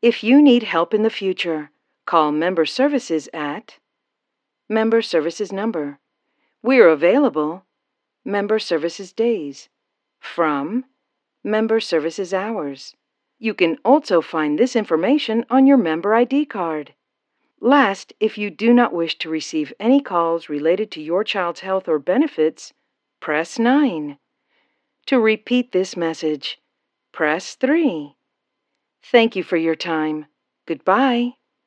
If you need help in the future, call Member Services at Member Services Number. We're available Member Services Days from Member Services Hours. You can also find this information on your member ID card. Last, if you do not wish to receive any calls related to your child's health or benefits, press 9. To repeat this message, press 3. Thank you for your time. Goodbye.